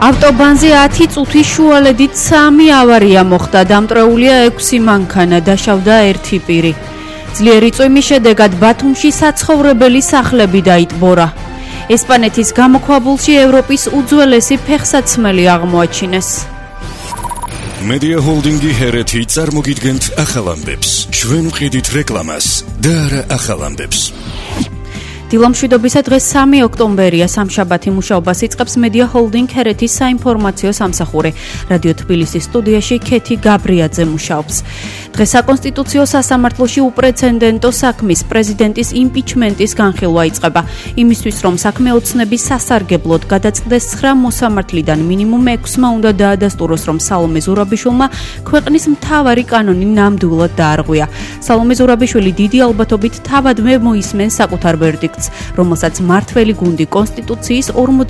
ავტობანზე 10 წუთის შუალედით 3 ავარია მოხდა, დამტრეულია 6 მანქანა, დაშავდა 1 პირი. ძლიერი წვიმის შედეგად ბათუმში საცხოვრებელი სახლები დაიტბორა. ესპანეთის გამოქვაბულში ევროპის უძველესი ფეხსაცმელი აღმოაჩინეს. Media Holdingi Hereti წარმოგიდგენთ ახალ ამბებს. ჩვენ ვყიდით რეკლამას და არა ახალ ამბებს. დილამშვიდობისა დღეს 3 ოქტომბერია, სამშაბათი მუშაობას იწყებს Media Holding Herეთის საინფორმაციო სამსახური. რადიო თბილისის სტუდიაში ქეთი გაბრიაძე მუშაობს. დღეს საკონსტიტუციო სასამართლოში უპრეცედენტო საქმის პრეზიდენტის იმპიჩმენტის განხილვა იწყება. იმისთვის რომ საქმე ოცნების სასარგებლოდ გადაწყდეს 9 მოსამართლიდან მინიმუმ 6-მა უნდა დაადასტუროს, რომ სალომე ზურაბიშვილმა ქვეყნის მთავარი კანონი ნამდვილად დაარღვია. სალომე ზურაბიშვილი დიდი ალბათობით თავადვე მოისმენს საკუთარ ვერდიქტს, რომელსაც მართველი გუნდი კონსტიტუციის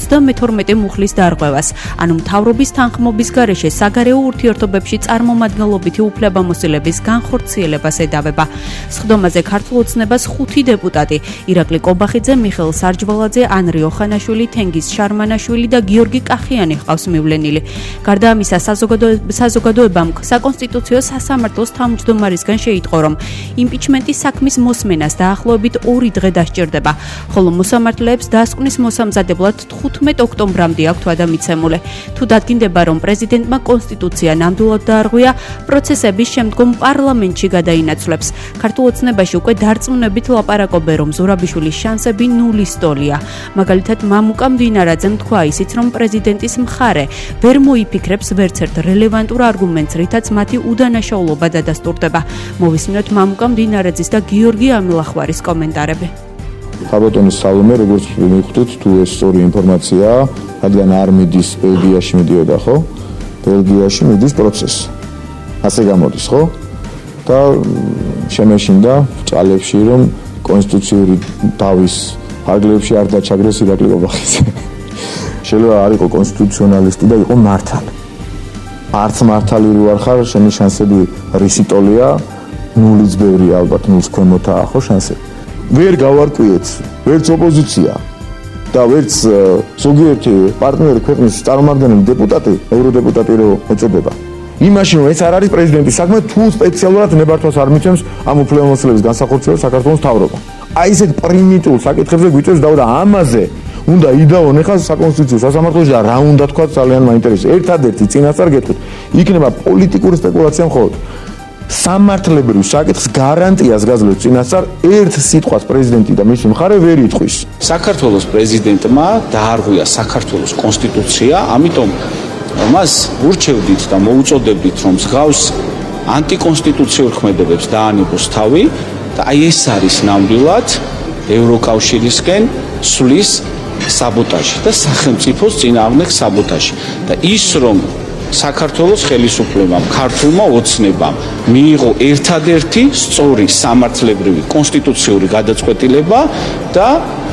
52 მუხლის დარღვევას, ანუ მთავრობის თანხმობის გარეშე საგარეო ურთიერთობებში წარმომადგენლობითი უფლებამოსილების განხორციელებას ედავება. სხდომაზე ქართულ ოცნებას 5 დეპუტატი: ირაკლი კობახიძე, მიხეილ სარჯვალაძე, ანრი ოხანაშვილი, თენგიზ შარმანაშვილი და გიორგი კახიანი ჰყავს მივლენილი. გარდა ამისა, საზოგადოებამ საკონსტიტუციო სასამართლოს თავმჯდომარისგან შეიტყო, რომ იმპიჩმენტის საქმის მოსმენას დაახლოებით 2 დღე დასჭირდება, ხოლო მოსამართლეებს დასკვნის მოსამზადებლად 15 ოქტომბრამდე აქვთ ვადამიცემული. თუ დადგინდება, რომ პრეზიდენტმა კონსტიტუცია ნამდვილად დაარღვია, პროცესების შემდგომ პარლამენტში გადაინაცვლებს. ქართულ ოცნებაში უკვე დარწმუნებით ლაპარაკობენ, რომ ზურაბიშვილის შანსები 0-ის ტოლია. მაგალითად, მამუკა მდინარაძემ თქვა ისიც, რომ პრეზიდენტის მხარე ვერ მოიფიქრებს ვერცერთ რელევანტურ არგუმენტს, რითაც მათი უდანაშაულობა დადასტურდება. მოვისმინოთ მამუკა მდინარაძის და გიორგი ამილახვარის კომენტარები. ხაბატონის სალომე, როგორც მივხვდით, თუ ეს სწორი ინფორმაციაა, რადგან არ მიდის ბელგიაში მიდიოდა, ხო? ბელგიაში მიდის პროცესი. ასე გამოდის, ხო? და შემეშინდა ჭალებში, რომ კონსტიტუციური დავის ფარგლებში არ დაჩაგრეს ირაკლი კობახიძე. შეიძლება არ იყო კონსტიტუციონალისტი და იყო მართალი. არც მართალი რო არ ხარ, შენი შანსები რისიტოლია, 0-იც ბევრია, ალბათ 0-ს ქვემოთაა, ხო, შანსები. ვერ გავარკვიეთ, ვერც ოპოზიცია და ვერც ზოგიერთი პარტნიორი ქვეყნის წარმომადგენელი დეპუტატი, ევროდეპუტატი რო ეწოდება. იმაში რომ ეს არ არის პრეზიდენტის საქმე, თუ სპეციალურად ნებართვას არ მიცემს ამ უფლებამოსილების განსახორციელებას საქართველოს მთავრობა. აი ესეთ პრიმიტიულ საკითხებზე გვიწევს და ამაზე უნდა იდაონ ახლა საკონსტიტუციო სასამართლოში და რა უნდა თქვა ძალიან მაინტერესებს. ერთადერთი წინასწარ გეტყვით, იქნება პოლიტიკური სპეკულაცია მხოლოდ. სამართლებრივ საკითხს გარანტიას გაძლევს წინასწარ, ერთ სიტყვას პრეზიდენტი და მისი მხარე ვერ იტყვის. საქართველოს პრეზიდენტმა დაარღვია საქართველოს კონსტიტუცია, ამიტომ მას ურჩევდით და მოუწოდებდით, რომ მსგავს ანტიკონსტიტუციურ ქმედებებს დაანებოს თავი და აი ეს არის ნამდვილად ევროკავშირისკენ სვლის საბოტაჟი და სახელმწიფოს წინააღმდეგ საბოტაჟი. და ის რომ საქართველოს ხელისუფლებამ, ქართულმა ოცნებამ მიიღო ერთადერთი სწორი სამართლებრივი კონსტიტუციური გადაწყვეტილება და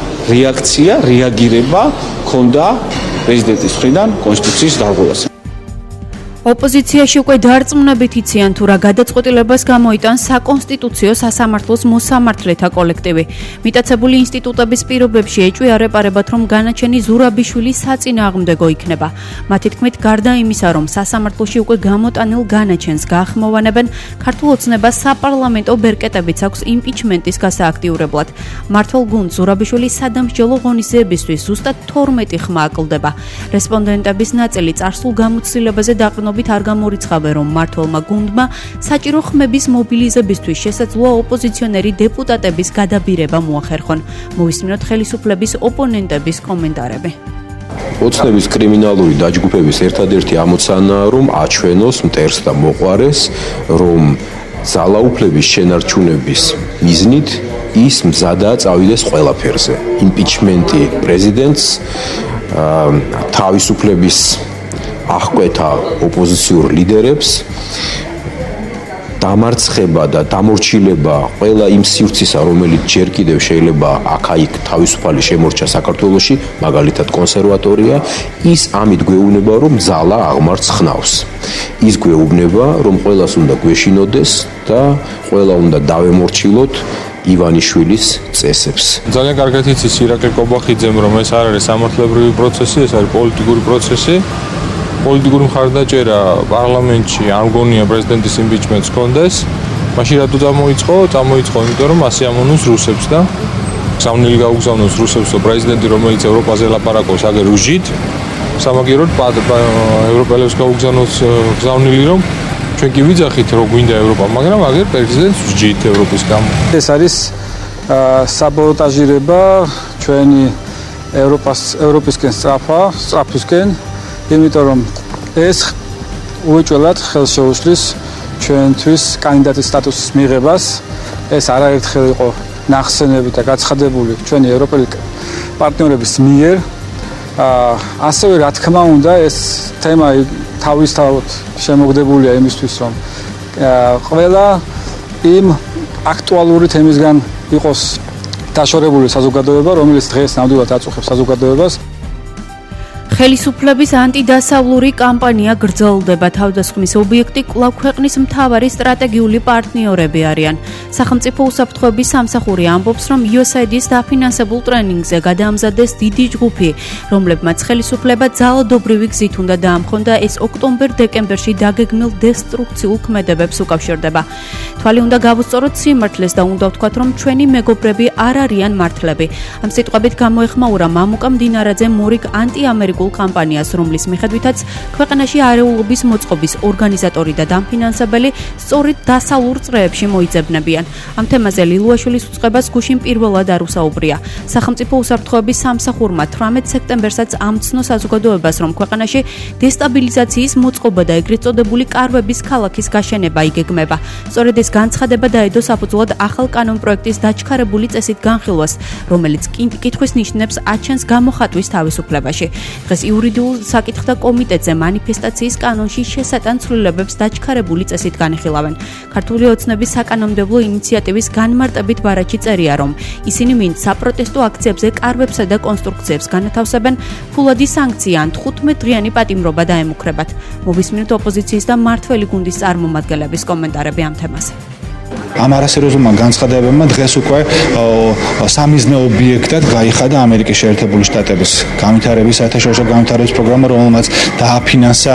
რეაგირება ჰქონდა პრეზიდენტის მხრიდან კონსტიტუციის დარღვევას. ოპოზიციაში უკვე დარწმუნებით იციან, თუ რა გადაწყვეტილებას გამოიტანს საკონსტიტუციო სასამართლოს მოსამართლეთა კოლექტივი. მიტაცებული ინსტიტუტების პირობებში ეჭვიარეპარებათ, რომ განაჩენი ზურაბიშვილი საწინააღმდეგო იქნება. მათი თქმით, გარდა იმისა, რომ სასამართლოში უკვე გამოტანილ განაჩენს გაახმოვანებენ, ქართულ ოცნებას საპარლამენტო ბერკეტებიც აქვს იმპიჩმენტის გასააქტიურებლად. მმართველ გუნდს ზურაბიშვილის სადამსჯელო ღონისძიებისთვის ზუსტად 12 ხმა აკლდება. რესპონდენტების ნაწილი წარსულ გამოცდილებაზე დაყრდნობით არ გამორიცხავენ, რომ მმართველმა გუნდმა საჭირო ხმების მობილიზებისთვის შესაძლოა ოპოზიციონერი დეპუტატების გადაბირება მოახერხონ. მოვისმინოთ ხელისუფლების ოპონენტების კომენტარები. ოცნების კრიმინალური დაჯგუფების ერთადერთი ამოცანაა, რომ აჩვენოს მტერს და მოყვარეს, რომ ძალაუფლების შენარჩუნების მიზნით ის მზადაა წავიდეს ყველაფერზე. იმპიჩმენტი პრეზიდენტს, თავისუფლების აღკვეთა ოპოზიციურ ლიდერებს დამარცხება და დამორჩილება ყველა იმ სივრცისა, რომელიც ჯერ კიდევ შეიძლება აქა-იქ თავისუფალი შემორჩა საქართველოში, მაგალითად კონსერვატორია, ის ამით გვეუბნება, რომ ძალა აღმარts ხნავს. ის გვეუბნება, რომ ყველას უნდა გვეშინოდეს და ყველა უნდა დავემორჩილოთ ივანიშვილის წესებს. ძალიან კარგად იცის ირაკლი კობახიძემ, რომ ეს არ არის სამართლებრივი პროცესი, ეს არის პოლიტიკური პროცესი. პოლიტიკური მხარდაჭერა პარლამენტში არ მგონია პრეზიდენტის იმპიჩმენტს კონდეს. მაშინ რატო წამოიწყო, იმიტომ რომ ასე ამონოს რუსებს და გზავნილი გაუგზავნოს რუსებს და პრეზიდენტი, რომელიც ევროპაზე ლაპარაკობს, აგერ რუჟით, სამაგიეროდ ევროპელებს გაუგზავნოს გზავნილი, რომ ჩვენ კი ვიძახით, რომ გვინდა ევროპა, მაგრამ აგერ პრეზიდენტს რუჟით ევროპის გამო. ეს არის საბოტაჟირება ჩვენი ევროპისკენ სწრაფისკენ, იმიტომ რომ ეს უეჭველად ხელს შეუშლის ჩვენთვის კანდიდატის სტატუსის მიღებას. ეს არაერთხელ იყო ნახსენები და გაცხადებული ჩვენი ევროპელი პარტნიორების მიერ. ასევე რა თქმა უნდა ეს თემა თავისთავად შემოგდებულია იმისთვის, რომ ყველა იმ აქტუალური თემისგან იყოს დაშორებული საზოგადოება, რომელიც დღეს ნამდვილად აწუხებს საზოგადოებას. ხელისუფლების ანტიდასავლური კამპანია გრძელდება. თავდასხმის ობიექტი კვლავ ქვეყნის მთავარი სტრატეგიული პარტნიორები არიან. სახელმწიფო უსაფრთხოების სამსახური ამბობს, რომ USAID-ის დაფინანსებულ ტრენინგზე გადაამზადეს დიდი ჯგუფი, რომლებმაც ხელისუფლება ძალადობრივი გზით უნდა დაამხონ და ეს ოქტომბერ-დეკემბერში დაგეგმილ დესტრუქციულ ქმედებებს უკავშირდება. თვალი უნდა გავუსწოროთ სიმართლეს და უნდა ვთქვათ, რომ ჩვენი მეგობრები არ არიან მართლები. ამ სიტყვებით გამოეხმაურა მამუკა მდინარაძე მორიგ ანტიამერიკულ კამპანიას, რომლის მიხედვითაც ქვეყანაში არეულობის მოწყობის ორგანიზატორი და დამფინანსებელი სწორედ დასავლურ წრეებში მოიძებნებიან. ამ თემაზე ლილუაშვილის უწყებას გუშინ პირველად არ უსაუბრია. სახელმწიფო უსაფრთხოების სამსახურმა 18 სექტემბერსაც ამცნო საზოგადოებას, რომ ქვეყანაში დესტაბილიზაციის მოწყობა და ეგრეთ წოდებული კარვების ქალაქის გაშენება იგეგმება. სწორედ ეს განცხადება დაედო საფუძვლად ახალ კანონპროექტის დაჩქარებული წესით განხილვას, რომელიც კითხვის ნიშნებს აჩენს გამოხატვის თავისუფლებაში. დღეს იურიდიულ საკითხთა კომიტეტზე მანიფესტაციის კანონში შესატან ცვლილებებს დაჩქარებული წესით განიხილავენ. ქართული ოცნების საკანონმდებლო ინიციატივის განმარტებით ბარათში წერია, რომ ისინი მინ საპროტესტო აქციებზე კარვებსა და კონსტრუქციებს განათავსებენ, ფულადი სანქცია ან 15 დღიანი პატიმრობა დაემუქრებათ. მოვისმინოთ ოპოზიციის და მართველი გუნდის წარმომადგენლების კომენტარები ამ თემაზე. ამ არასერიოზულმა განცხადებებმა დღეს უკვე სამიზნე ობიექტად გაიხადა ამერიკის შეერთებული შტატების განვითარების საერთაშორისო განვითარების პროგრამა, რომელმაც დააფინანსა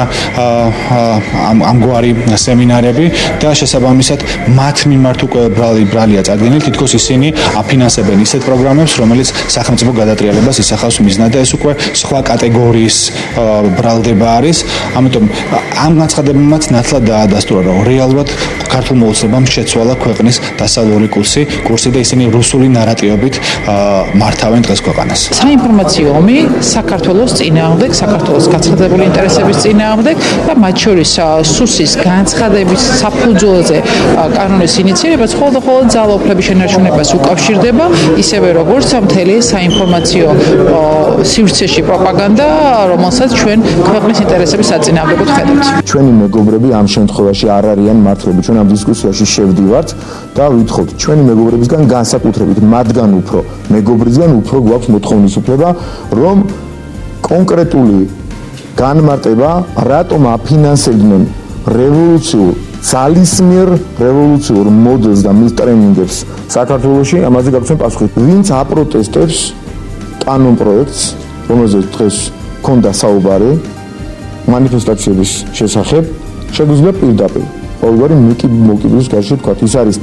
ამგვარი სემინარები და შესაბამისად მათ მიმართ უკვე ბრალია წარდგენილი, თითქოს ისინი აფინანსებენ ისეთ პროგრამებს, რომელიც სახელმწიფო გადატრიალებას ისახავს მიზნად და ეს უკვე სხვა კატეგორიის ბრალდება არის. ამიტომ ამ განცხადებებმაც ნათლად დაადასტურა, რომ რეალურად ქართულმა ოცნებამ შეცვალა ქვეყნის დასავლური კურსი და ისინი რუსული ნარატივებით მართავენ დღეს ქვეყანას. საინფორმაციო ომი საქართველოს წინააღმდეგ, საქართველოს გაცხადებული ინტერესების წინააღმდეგ და მათ შორის სუსის განცხადების საფუძველზე კანონის ინიციირება მხოლოდ ძალაუფლების შენარჩუნებას უკავშირდება, ისევე როგორც მთელი საინფორმაციო სივრცეში პროპაგანდა, რომელსაც ჩვენ ქვეყნის ინტერესების საწინააღმდეგოდ ხედავთ. ჩვენი მეგობრები ამ შემთხვევაში არ არიან მართლები. ჩვენ ამ დისკუსიაში შევდივართ და ვითხოვთ ჩვენი მეგობრებისგან განსაკუთრებით მათგან უფრო მეგობრისგან უფრო გვაქვს მოთხოვნის უფლება, რომ კონკრეტული განმარტება რატომ აფინანსებდნენ რევოლუციურ ძალისმიერ რევოლუციურ მოდელს და მის ტრენინგებს საქართველოში, ამაზე გაგვცემ პასუხი. ვინც აპროტესტებს კანონპროექტს, რომელზეც დღეს ქონდა საუბარი მანიფესტაციების შესახებ, შეგვიძლია პირდაპირ ყოველგვარი მოკიდვის გარშე თქვა, ის არის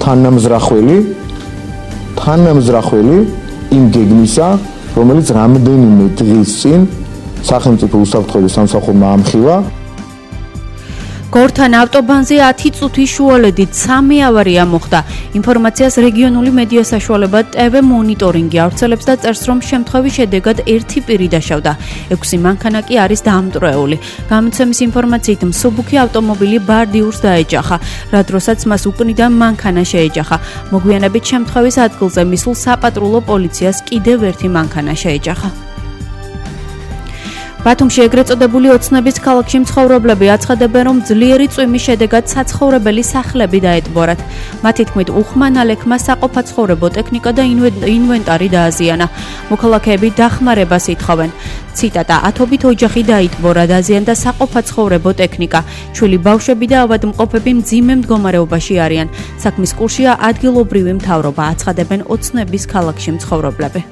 თანამზრახველი იმ გეგმისა, რომელიც რამდენიმე დღის წინ სახელმწიფო უსაფრთხოების სამსახურმა ამხილა. გორთან ავტობანზე 10 წუთის შუალედით 3 ავარია მოხდა. ინფორმაციას რეგიონული მედია საშუალება TV მონიტორინგი ავრცელებს და წერს, რომ შემთხვევის შედეგად 1 პირი დაშავდა. 6 მანქანა კი არის დამტვრეული. გამოცემის ინფორმაციით მსუბუქი ავტომობილი ბარდიურს დაეჯახა, რა დროსაც მას უკნიდან მანქანა შეეჯახა. მოგვიანებით შემთხვევის ადგილზე მისულ საპატრულო პოლიციას კიდევ ერთი მანქანა შეეჯახა. ბათუმში ეგრეთ წოდებული ოცნების ქალაქში მცხოვრებლები აცხადებენ, რომ ძლიერი წვიმის შედეგად საცხოვრებელი სახლები დაეტბორათ. მათი თქმით, უხმან-ალექმა საყოფაცხოვრებო ტექნიკა და ინვენტარი დააზიანა. მოქალაქეები დახმარებას ითხოვენ. ციტატა: ათობით ოჯახი დაიტბორა, დაზიანდა საყოფაცხოვრებო ტექნიკა. ჩვილი ბავშვები და ავადმყოფები მძიმე მდგომარეობაში არიან. საქმის კურსია ადგილობრივი მთავრობა, აცხადებენ ოცნების ქალაქში მცხოვრებლები.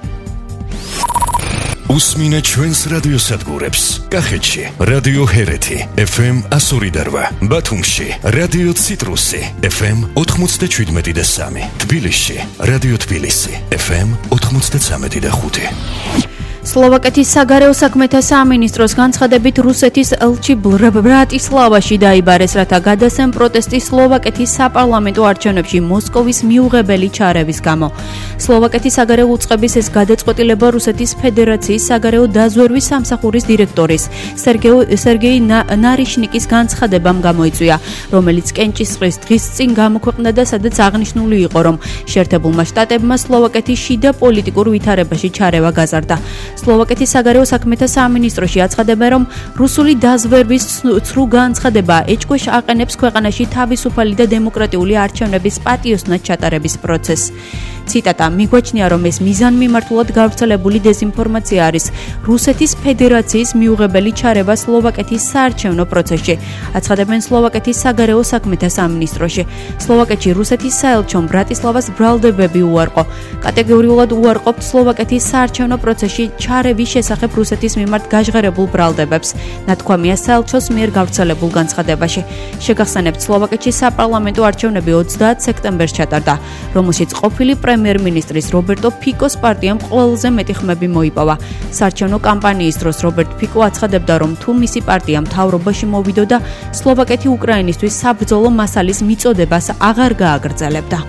უსმინე ჩვენს რადიოსადგურებს. კახეთში რადიო ჰერეთი FM 102.8, ბათუმში რადიო ციტრუსი FM 97.3, თბილისში რადიო თბილისი FM 93.5. სლოვაკეთის საგარეო საქმეთა სამინისტროს განცხადებით რუსეთის ელჩი ბრატისლავაში დაიბარეს, რათა გადასცენ პროტესტი სლოვაკეთის საპარლამენტო არჩევნებში მოსკოვის მიუღებელი ჩარევის გამო. სლოვაკეთის საგარეო უწყების ეს გადაწყვეტილება რუსეთის ფედერაციის საგარეო დაზვერვის სამსახურის დირექტორის სერგეი ნარიშნიკის განცხადებამ გამოიწვია, რომელიც კენჭისყრის დღის წინ გამოქვეყნდა და სადაც აღნიშნული იყო, რომ შეერთებულმა შტატებმა სლოვაკეთის შიდა პოლიტიკურ ვითარებაში ჩარევა გაზარდა. სლოვაკეთის საგარეო საქმეთა სამინისტროში აცხადებენ, რომ რუსული დაზვერვის ცრუ განცხადება ეჭქვეშ აყენებს ქვეყანაში თავისუფალი და დემოკრატიული არჩევნების პატიოსნად ჩატარების პროცესს. ციტატა: მიგვაჩნია, რომ ეს მიზანმიმართულად გავრცელებული დეზინფორმაცია არის რუსეთის ფედერაციის მიუღებელი ჩარევა სლოვაკეთის საარჩევნო პროცესში, აცხადებენ სლოვაკეთის საგარეო საქმეთა სამინისტროში. სლოვაკეთში რუსეთის საელჩომ ბრატისლავას ბრალდებები უარყო. კატეგორიულად უარყოფთ სლოვაკეთის საარჩევნო პროცესში ჩარევის შესახებ რუსეთის მიმართ გაჟღერებულ ბრალდებებს, ნათქვამია საელჩოს მიერ გავრცელებულ განცხადებაში. შეგახსენებთ, სლოვაკეთში საპარლამენტო არჩევნები 30 სექტემბერს ჩატარდა, რომელშიც ყოფილი პრემიერ-მინისტრის რობერტო ფიკოს პარტიამ ყველაზე მეტი ხმები მოიპოვა. საარჩევნო კამპანიის დროს რობერტ ფიკო აცხადებდა, რომ თუ მისი პარტია მთავრობაში მოვიდოდა, სლოვაკეთი უკრაინისთვის საბრძოლო მასალის მიწოდებას აღარ გააგრძელებდა.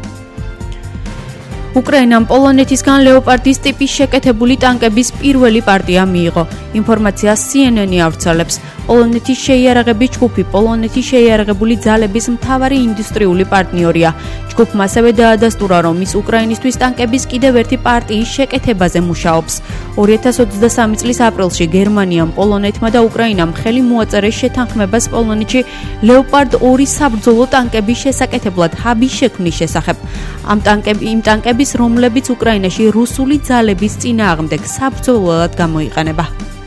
უკრაინამ პოლონეთისგან ლეოპარდის ტიპის შეკეთებული ტანკების პირველი პარტია მიიღო. ინფორმაციას CNN ავრცელებს. პოლონეთის შეიარაღების ჯგუფი პოლონეთის შეიარაღებული ძალების მთავარი ინდუსტრიული პარტნიორია. ჯგუფმა ასევე დაადასტურა, რომ ის უკრაინისთვის ტანკების კიდევ ერთი პარტიის შეკეთებაზე მუშაობს. 2023 წლის აპრილში გერმანიამ, პოლონეთმა და უკრაინამ ხელი მოაწერეს შეთანხმებას პოლონეთში ლეოპარდ 2 საბრძოლო ტანკების შესაკეთებლად ჰაბის შექმნის შესახებ. იმ ტანკების, რომლებიც უკრაინაში რუსული ძალების წინააღმდეგ საბრძოლოდ გამოიყენება.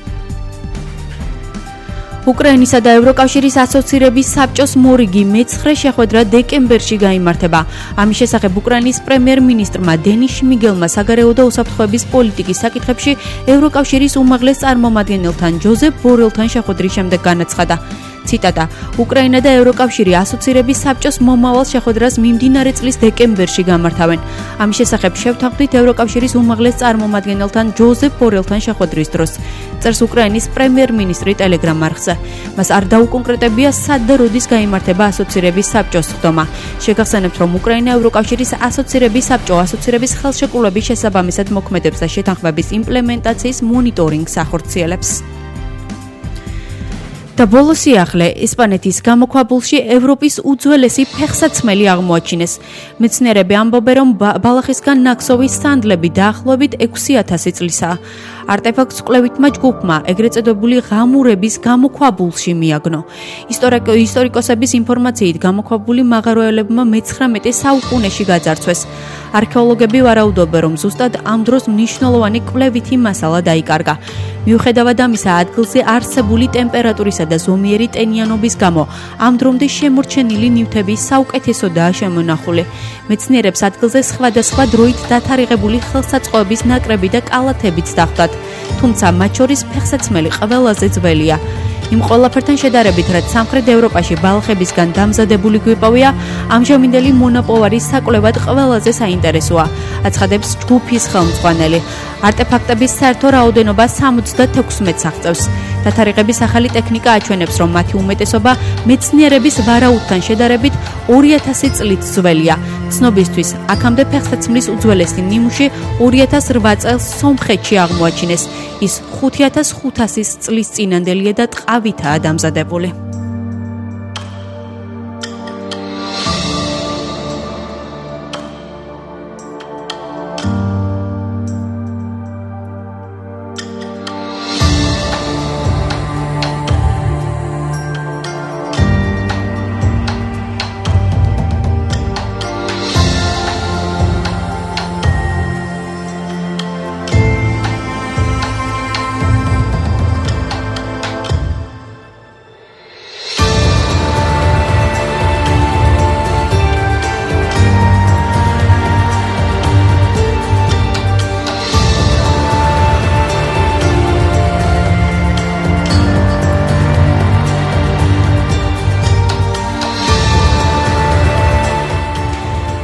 უკრაინისა და ევროკავშირის ასოცირების საბჭოს მორიგი მე-9 შეხვედრა დეკემბერში გაიმართება. ამის შესახებ უკრაინის პრემიერ-მინისტრმა დენის შმიგელმა საგარეო და უსაფრთხოების პოლიტიკის საკითხებში ევროკავშირის უმაღლეს წარმომადგენელთან ჯოზეფ ბორელთან შეხვედრის შემდეგ განაცხადა. ციტატა: უკრაინა და ევროკავშირი ასოცირების საბჭოს მომავალ შეხვედრას მიმდინარე წლის დეკემბერში გამართავენ. ამის შესახებ შევთანხმდით ევროკავშირის უმაღლეს წარმომადგენელთან ჯოზეფ ბორელთან შეხვედრის დროს, წერს უკრაინის პრემიერ-მინისტრი ტელეგრამ არხზე. მას არ დაუკონკრეტებია, სად და როდის გაიმართება ასოცირების საბჭოს ხდომა. შეგახსენებთ, რომ უკრაინა ევროკავშირის ასოცირების საბჭო ასოცირების ხელშეკრულების შესაბამისად მოქმედებს და შეთანხმების იმპლემენტაციის მონიტორინგს ახორციელებს. და ბოლო სიახლე, ესპანეთის გამოქვაბულში ევროპის უძველესი ფეხსაცმელი აღმოაჩინეს. მეცნიერები ამბობენ, რომ ბალახისგან ნაქსოვი სანდლები დაახლოებით 6000 წლისაა. არტეფაქტს კვლევითმა ჯგუფმა ეგრეთ წოდებული ღამურების გამოქვაბულში მიაგნო. ისტორიკოსების ინფორმაციით, გამოქვაბული მაღაროელებმა მე-19 საუკუნეში გაძარცვეს. არქეოლოგები ვარაუდობენ, რომ ზუსტად ამ დროს მნიშვნელოვანი კვლევითი მასალა დაიკარგა. მიუხედავად ამისა, ადგილზე არსებული ტემპერატურისა და ზომიერი ტენიანობის გამო ამ დრომდე შემორჩენილი ნივთების საუკეთესოდაა შემონახული. მეცნიერებს ადგილზე სხვადასხვა დროით დათარიღებული ხელსაწყოების ნაკრები და კალათებიც დახვდათ, თუმცა მათ შორის ფეხსაცმელი ყველაზე ძველია. იმ ყველაფერთან შედარებით, რაც სამხრეთ ევროპაში ბალახებისგან დამზადებული გვიპოვია, ამჟამინდელი მონაპოვარის საკვლევად ყველაზე საინტერესოა, აცხადებს ჯგუფის ხელმძღვანელი. არტეფაქტების საერთო რაოდენობა 76-ს აღწევს. დათარიღების ახალი ტექნიკა აჩვენებს, რომ მათი უმეტესობა მეცნიერების ვარაუდთან შედარებით 2000 წლით ძველია. ცნობისთვის, აქამდე ფეხსაცმლის უძველესი ნიმუში 2008 წელს სომხეთში აღმოაჩინეს. ის 5500 წლის წინანდელია და ტყავითაა დამზადებული.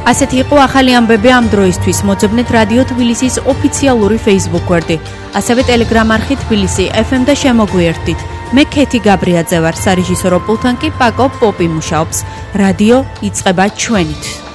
ასეთი იყო ახალი ამბები ამ დროისთვის. მოძებნეთ რადიო თბილისის ოფიციალური Facebook გვერდი. ასევე Telegram არხი თბილისი FM და შემოგვიერთდით. მე ქეთი გაბრიაძე ვარ, სარეჟისორო პულტთან კი პაკო პოპი მუშაობს. რადიო იწყება ჩვენით.